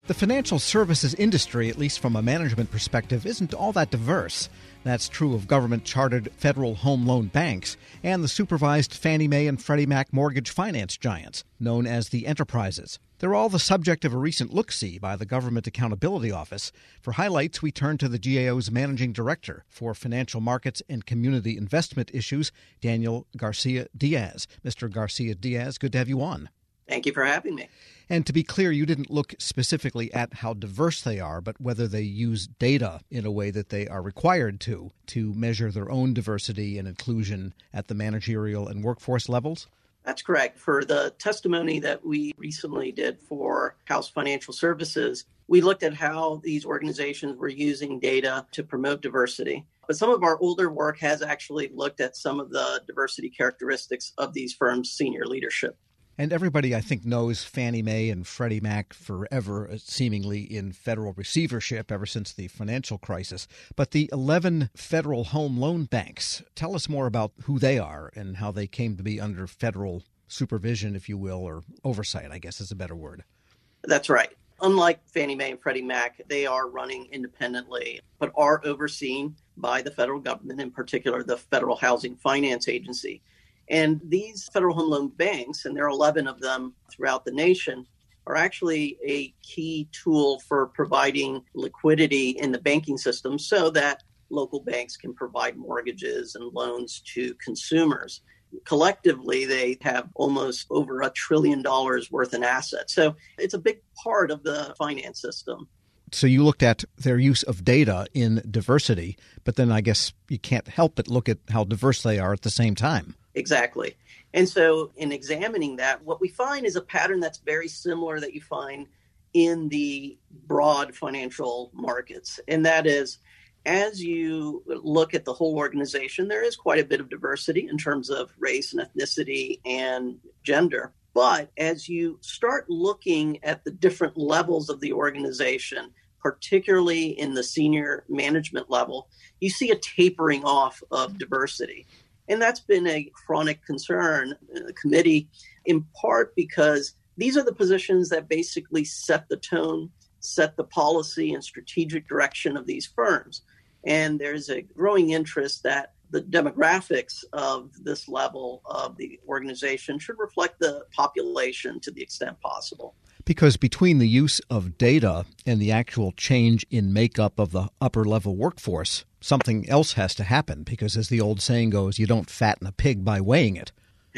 The financial services industry, at least from a management perspective, isn't all that diverse. That's true of government-chartered federal home loan banks and the supervised Fannie Mae and Freddie Mac mortgage finance giants, known as the enterprises. They're all the subject of a recent look-see by the Government Accountability Office. For highlights, we turn to the GAO's Managing Director for Financial Markets and Community Investment Issues, Daniel Garcia-Diaz. Mr. Garcia-Diaz, good to have you on. Thank you for having me. And to be clear, you didn't look specifically at how diverse they are, but whether they use data in a way that they are required to measure their own diversity and inclusion at the managerial and workforce levels? That's correct. For the testimony that we recently did for House Financial Services, we looked at how these organizations were using data to promote diversity. But some of our older work has actually looked at some of the diversity characteristics of these firms' senior leadership. And everybody, I think, knows Fannie Mae and Freddie Mac forever, seemingly in federal receivership ever since the financial crisis. But the 11 federal home loan banks, tell us more about who they are and how they came to be under federal supervision, if you will, or oversight, I guess is a better word. That's right. Unlike Fannie Mae and Freddie Mac, they are running independently, but are overseen by the federal government, in particular the Federal Housing Finance Agency. And these federal home loan banks, and there are 11 of them throughout the nation, are actually a key tool for providing liquidity in the banking system so that local banks can provide mortgages and loans to consumers. Collectively, they have almost over $1 trillion worth in assets. So it's a big part of the finance system. So you looked at their use of data in diversity, but then I guess you can't help but look at how diverse they are at the same time. Exactly. And so in examining that, what we find is a pattern that's very similar that you find in the broad financial markets. And that is, as you look at the whole organization, there is quite a bit of diversity in terms of race and ethnicity and gender. But as you start looking at the different levels of the organization, particularly in the senior management level, you see a tapering off of diversity. And that's been a chronic concern in the committee, in part because these are the positions that basically set the tone, set the policy and strategic direction of these firms. And there's a growing interest that the demographics of this level of the organization should reflect the population to the extent possible. Because between the use of data and the actual change in makeup of the upper level workforce, something else has to happen because, as the old saying goes, you don't fatten a pig by weighing it.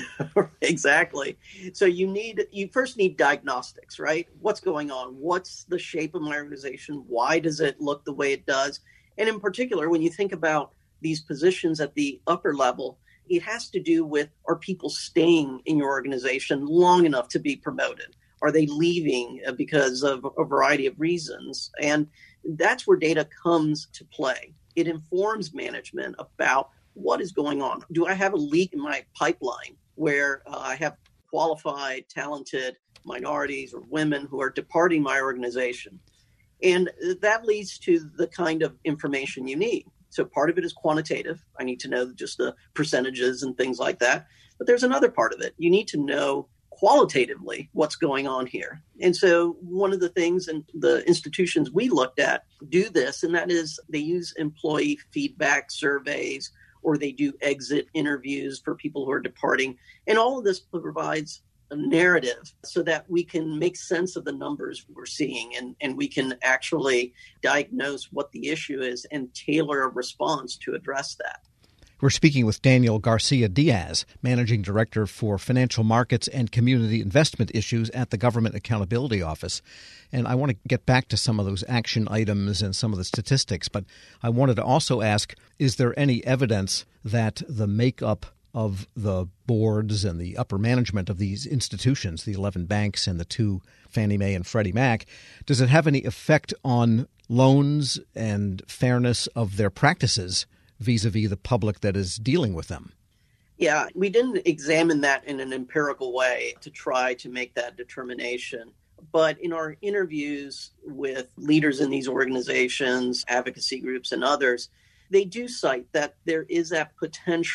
Exactly. So you first need diagnostics, right? What's going on? What's the shape of my organization? Why does it look the way it does? And in particular, when you think about these positions at the upper level, it has to do with, are people staying in your organization long enough to be promoted? Are they leaving because of a variety of reasons? And that's where data comes to play. It informs management about what is going on. Do I have a leak in my pipeline where I have qualified, talented minorities or women who are departing my organization? And that leads to the kind of information you need. So part of it is quantitative. I need to know just the percentages and things like that. But there's another part of it. You need to know qualitatively what's going on here. And so one of the things and the institutions we looked at do this, and that is they use employee feedback surveys, or they do exit interviews for people who are departing. And all of this provides a narrative so that we can make sense of the numbers we're seeing, and we can actually diagnose what the issue is and tailor a response to address that. We're speaking with Daniel Garcia-Diaz, Managing Director for Financial Markets and Community Investment Issues at the Government Accountability Office. And I want to get back to some of those action items and some of the statistics, but I wanted to also ask, is there any evidence that the makeup of the boards and the upper management of these institutions, the 11 banks and the 2 Fannie Mae and Freddie Mac, does it have any effect on loans and fairness of their practices vis-a-vis the public that is dealing with them? Yeah, we didn't examine that in an empirical way to try to make that determination. But in our interviews with leaders in these organizations, advocacy groups, and others, they do cite that there is that potential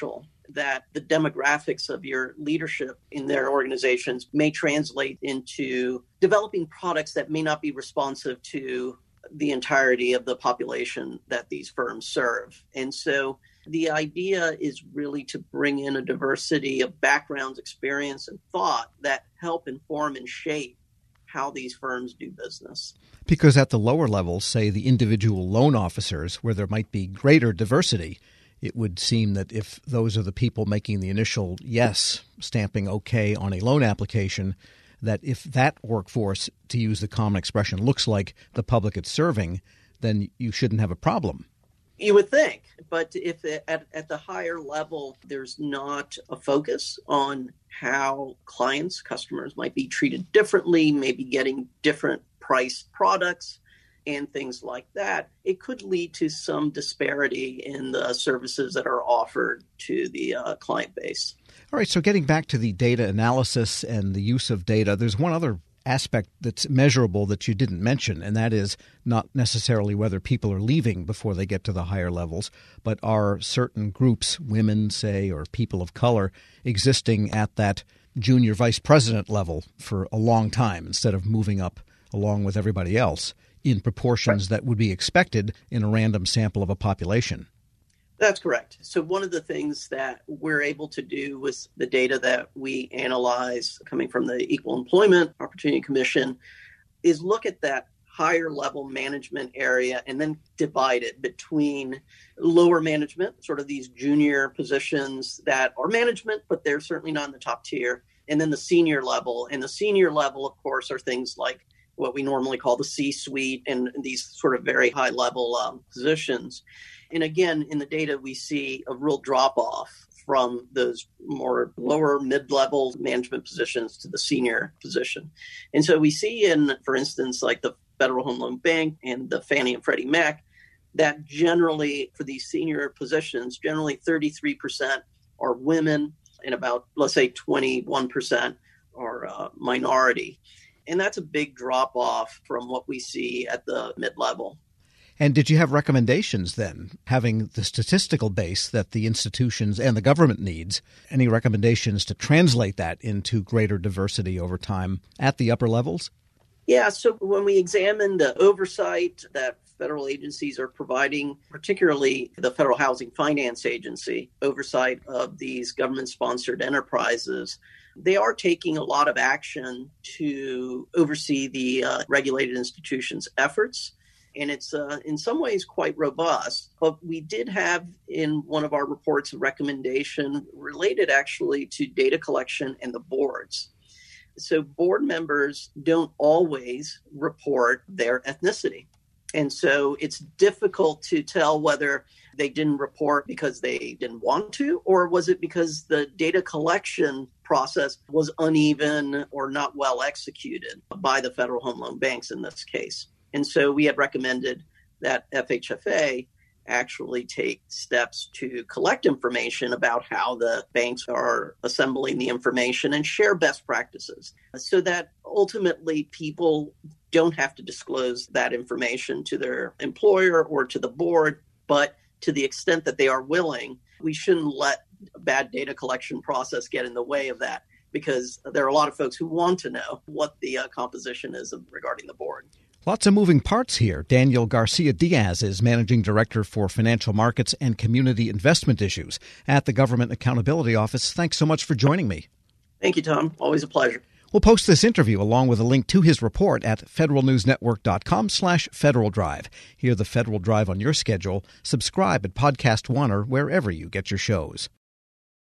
that the demographics of your leadership in their organizations may translate into developing products that may not be responsive to the entirety of the population that these firms serve. And so the idea is really to bring in a diversity of backgrounds, experience, and thought that help inform and shape how these firms do business. Because at the lower levels, say the individual loan officers, where there might be greater diversity, it would seem that if those are the people making the initial yes, stamping okay on a loan application, that if that workforce, to use the common expression, looks like the public it's serving, then you shouldn't have a problem. You would think, but if at the higher level, there's not a focus on how clients, customers might be treated differently, maybe getting different priced products and things like that, it could lead to some disparity in the services that are offered to the client base. All right, so getting back to the data analysis and the use of data, there's one other aspect that's measurable that you didn't mention, and that is not necessarily whether people are leaving before they get to the higher levels, but are certain groups, women, say, or people of color, existing at that junior vice president level for a long time instead of moving up along with everybody else in proportions that would be expected in a random sample of a population. That's correct. So one of the things that we're able to do with the data that we analyze coming from the Equal Employment Opportunity Commission is look at that higher level management area and then divide it between lower management, sort of these junior positions that are management, but they're certainly not in the top tier, and then the senior level. And the senior level, of course, are things like what we normally call the C-suite and these sort of very high level positions. And again, in the data, we see a real drop-off from those more lower mid-level management positions to the senior position. And so we see in, for instance, like the Federal Home Loan Bank and the Fannie and Freddie Mac, that generally for these senior positions, generally 33% are women and about, let's say, 21% are minority. And that's a big drop-off from what we see at the mid-level. And did you have recommendations then, having the statistical base that the institutions and the government needs, any recommendations to translate that into greater diversity over time at the upper levels? Yeah, so when we examine the oversight that federal agencies are providing, particularly the Federal Housing Finance Agency, oversight of these government-sponsored enterprises, they are taking a lot of action to oversee the regulated institutions' efforts. And it's in some ways quite robust. But we did have in one of our reports a recommendation related actually to data collection and the boards. So board members don't always report their ethnicity. And so it's difficult to tell whether they didn't report because they didn't want to, or was it because the data collection process was uneven or not well executed by the federal home loan banks in this case. And so we had recommended that FHFA actually take steps to collect information about how the banks are assembling the information and share best practices so that ultimately people don't have to disclose that information to their employer or to the board. But to the extent that they are willing, we shouldn't let a bad data collection process get in the way of that, because there are a lot of folks who want to know what the composition is regarding the board. Lots of moving parts here. Daniel Garcia-Diaz is Managing Director for Financial Markets and Community Investment Issues at the Government Accountability Office. Thanks so much for joining me. Thank you, Tom. Always a pleasure. We'll post this interview along with a link to his report at federalnewsnetwork.com/Federal Drive. Hear the Federal Drive on your schedule. Subscribe at Podcast One or wherever you get your shows.